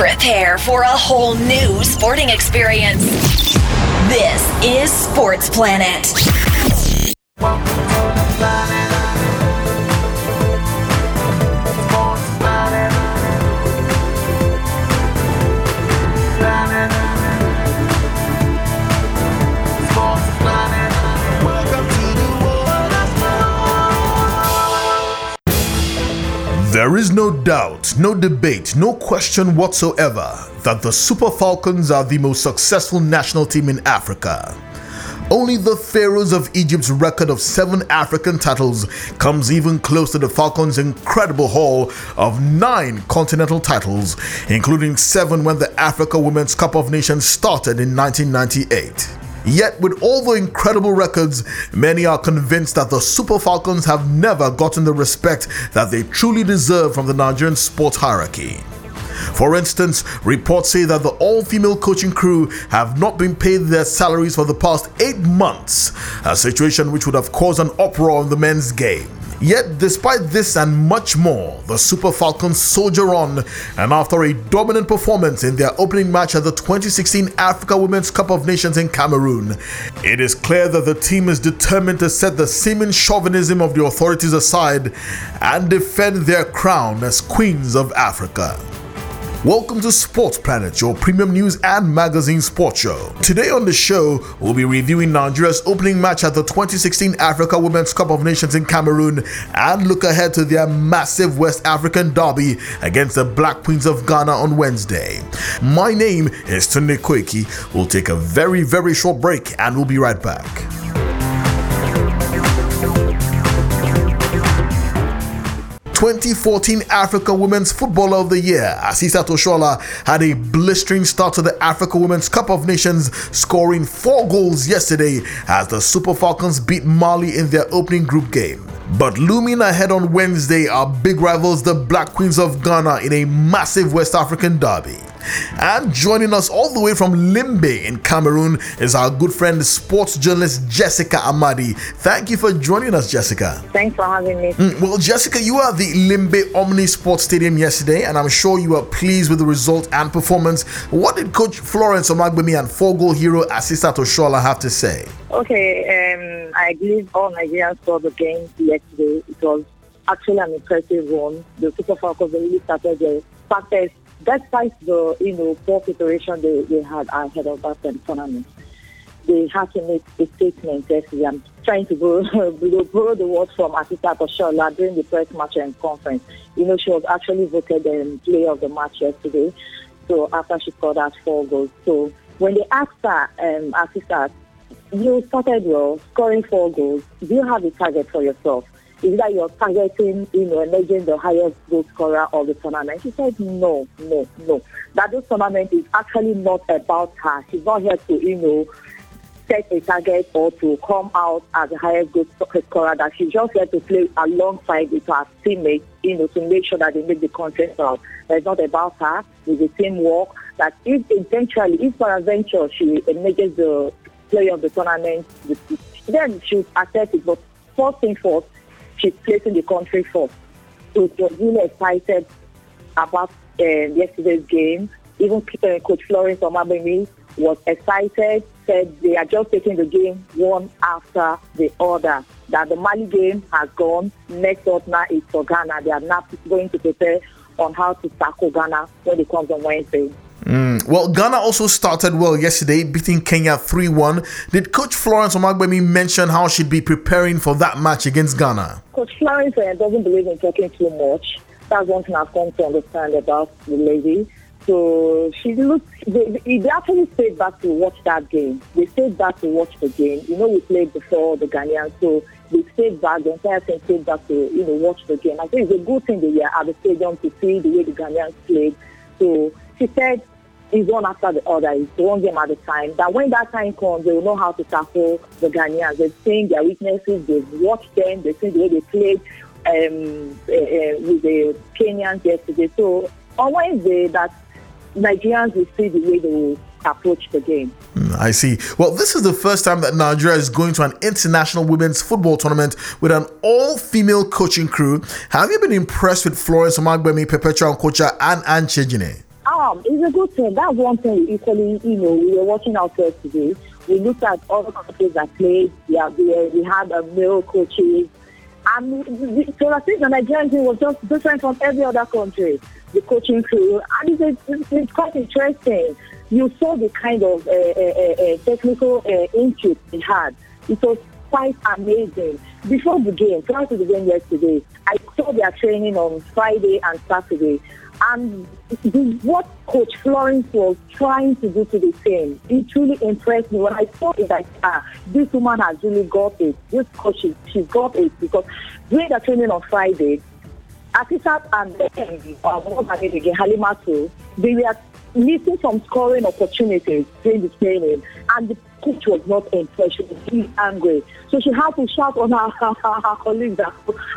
Prepare for a whole new sporting experience. This is Sports Planet. There is no doubt, no debate, no question whatsoever that the Super Falcons are the most successful national team in Africa. Only the Pharaohs of Egypt's record of 7 African titles comes even close to the Falcons' incredible haul of 9 continental titles, including 7 when the Africa Women's Cup of Nations started in 1998. Yet, with all the incredible records, many are convinced that the Super Falcons have never gotten the respect that they truly deserve from the Nigerian sports hierarchy. For instance, reports say that the all-female coaching crew have not been paid their salaries for the past 8 months, a situation which would have caused an uproar in the men's game. Yet, despite this and much more, the Super Falcons soldier on, and after a dominant performance in their opening match at the 2016 Africa Women's Cup of Nations in Cameroon, it is clear that the team is determined to set the seeming chauvinism of the authorities aside and defend their crown as Queens of Africa. Welcome to Sports Planet, your premium news and magazine sports show. Today on the show, we'll be reviewing Nigeria's opening match at the 2016 Africa Women's Cup of Nations in Cameroon and look ahead to their massive West African derby against the Black Queens of Ghana on Wednesday. My name is Tunde Koiki. We'll take a very short break and we'll be right back. 2014 Africa Women's Footballer of the Year, Asisat Oshoala, had a blistering start to the Africa Women's Cup of Nations, scoring 4 goals yesterday as the Super Falcons beat Mali in their opening group game. But looming ahead on Wednesday are big rivals, the Black Queens of Ghana, in a massive West African derby. And joining us all the way from Limbe in Cameroon is our good friend, sports journalist Jessica Amadi. Thank you for joining us, Jessica. Thanks for having me. Well, Jessica, you were at the Limbe Omni Sports Stadium yesterday, and I'm sure you were pleased with the result and performance. What did Coach Florence Omagbemi and 4-goal hero Asisat Oshoala have to say? Okay, I believe all Nigerians saw the game yesterday. It was actually an impressive one. The Super Falcons really started the fastest. Despite the poor preparation they had ahead of that tournament, they had to make a statement yesterday. I'm trying to borrow the words from Asisat Oshoala during the press match and conference. She was actually voted player of the match yesterday. So after she scored out 4 goals, so when they asked her, Asisat, you started well, scoring 4 goals. Do you have a target for yourself? Is that you're targeting, emerging the highest goal scorer of the tournament? She said, no. That this tournament is actually not about her. She's not here to, set a target or to come out as the highest goal scorer. That she's just here to play alongside with her teammates, to make sure that they make the country proud. It's not about her. It's a teamwork. That if peradventure she emerges the player of the tournament, then she'll accept it. But first thing first, she's placing the country first. So she was really excited about yesterday's game. Even Coach Florence Omagbemi was excited, said they are just taking the game one after the other. That the Mali game has gone. Next up now is for Ghana. They are now going to prepare on how to tackle Ghana when it comes on Wednesday. Well, Ghana also started well yesterday, beating Kenya 3-1. Did Coach Florence Omagbemi mention how she'd be preparing for that match against Ghana? Coach Florence doesn't believe in talking too much. That's one thing I've come to understand about the lady. So they actually stayed back to watch that game. They stayed back to watch the game. We played before the Ghanaians, so they stayed back, the entire team stayed back to watch the game. I think it's a good thing they were at the stadium to see the way the Ghanaians played. So she said, it's one after the other. It's one game at a time. That when that time comes, they will know how to tackle the Ghanaians. They've seen their weaknesses. They've watched them. They've seen the way they played with the Kenyans yesterday. So on Wednesday, that Nigerians will see the way they will approach the game. I see. Well, this is the first time that Nigeria is going to an international women's football tournament with an all-female coaching crew. Have you been impressed with Florence Omagbemi, Perpetua Nkocha, and Anne Chejine? I It's a good thing. That's one thing equally, we were watching out there today. We looked at all the countries that played. We had male coaches. And so I think the Nigerian team was just different from every other country, the coaching crew. And it's quite interesting. You saw the kind of technical input they had. It was quite amazing. Before the game, prior to the game yesterday, I saw their training on Friday and Saturday. And what Coach Florence was trying to do to the team, it truly impressed me. When I saw it, this woman has really got it. This coach, she's got it. Because during the training on Friday, Asisat and Halimatu, they were missing some scoring opportunities during the training. And the coach was not impressed. She was really angry. So she had to shout on her colleagues, the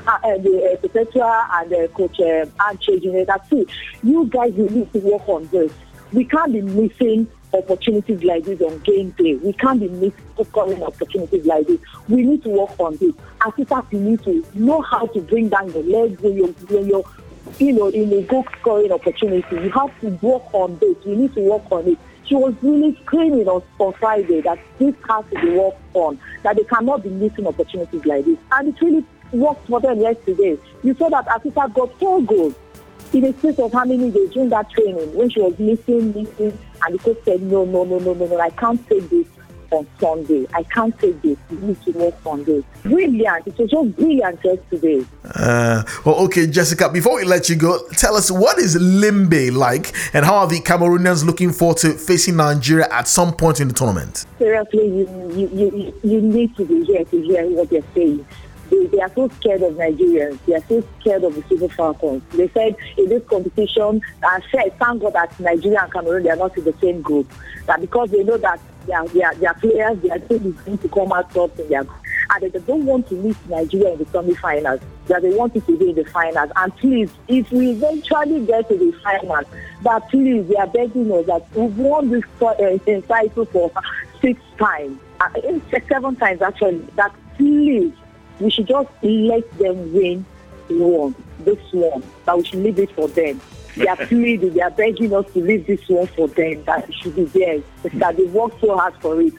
Perpetua and Coach Anche, that see, you guys will need to work on this. We can't be missing opportunities like this on game day. We can't be missing scoring opportunities like this. We need to work on this. Assistants, you need to know how to bring down your legs when you're in a goal scoring opportunity. You have to work on this. You need to work on it. She was really screaming on Friday that this has to be worked on, that they cannot be missing opportunities like this. And it really worked for them yesterday. You saw that Asisa got 4 goals in a space of how many days during that training when she was missing, and the coach said, no, I can't take this on Sunday. I can't take this. You need to work on this. Brilliant. It was just brilliant yesterday. Okay, Jessica, before we let you go, tell us, what is Limbe like and how are the Cameroonians looking forward to facing Nigeria at some point in the tournament? Seriously, you need to be here to hear what they're saying. They are so scared of Nigerians. They are so scared of the Super Falcons. They said in this competition, thank God that Nigeria and Cameroon, they are not in the same group. That because they know that their players, their team is going to come out top in their group. And they don't want to meet Nigeria in the semi-finals. That they want it to be in the finals. And please, if we eventually get to the finals, that please, they are begging us that we've won this title for 6 times. 7 times actually. That please, we should just let them win this one, that we should leave it for them. They are pleading, they are begging us to leave this one for them, that it should be theirs, that they work so hard for it.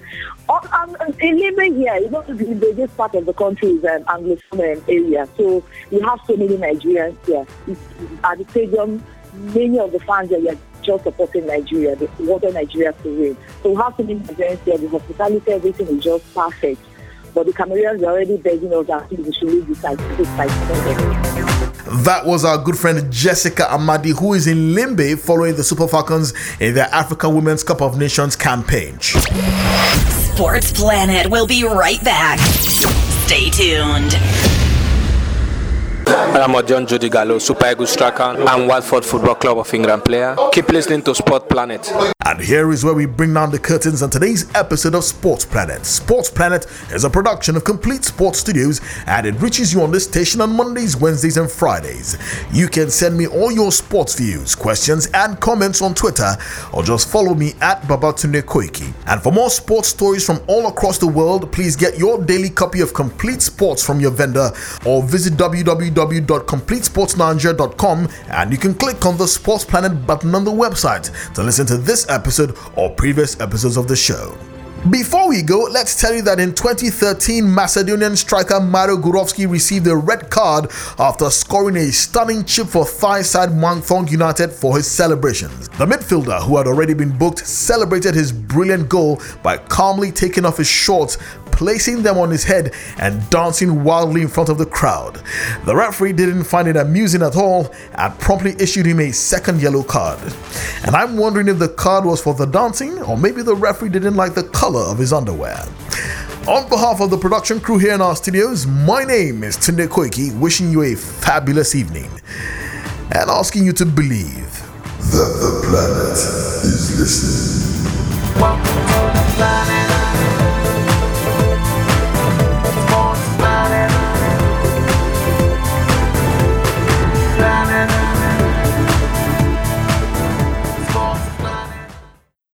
In Limbe here, the biggest part of the country is an Anglophone area, so you have so many Nigerians here. At the stadium, many of the fans are just supporting Nigeria. They wanted Nigeria to win. So we have so many Nigerians here. The hospitality, everything is just perfect. But the Cameroonians are already begging us that we should leave this side. That was our good friend Jessica Amadi, who is in Limbe following the Super Falcons in their Africa Women's Cup of Nations campaign. Sports Planet will be right back. Stay tuned. I'm John Judy Gallo, Super Eagles striker and Watford Football Club of England player. Keep listening to Sport Planet. And here is where we bring down the curtains on today's episode of Sports Planet. Sports Planet is a production of Complete Sports Studios, and it reaches you on this station on Mondays, Wednesdays, and Fridays. You can send me all your sports views, questions, and comments on Twitter, or just follow me at Babatunde Koiki. And for more sports stories from all across the world, please get your daily copy of Complete Sports from your vendor, or visit www.completesportsnigeria.com, and you can click on the Sports Planet button on the website to listen to this episode or previous episodes of the show. Before we go, let's tell you that in 2013, Macedonian striker Mario Gurovski received a red card after scoring a stunning chip for Thai-side Muang Thong United for his celebrations. The midfielder, who had already been booked, celebrated his brilliant goal by calmly taking off his shorts, placing them on his head and dancing wildly in front of the crowd. The referee didn't find it amusing at all and promptly issued him a second yellow card. And I'm wondering if the card was for the dancing, or maybe the referee didn't like the color of his underwear. On behalf of the production crew here in our studios, my name is Tunde Koiki, wishing you a fabulous evening and asking you to believe that the planet is listening. Welcome to the planet.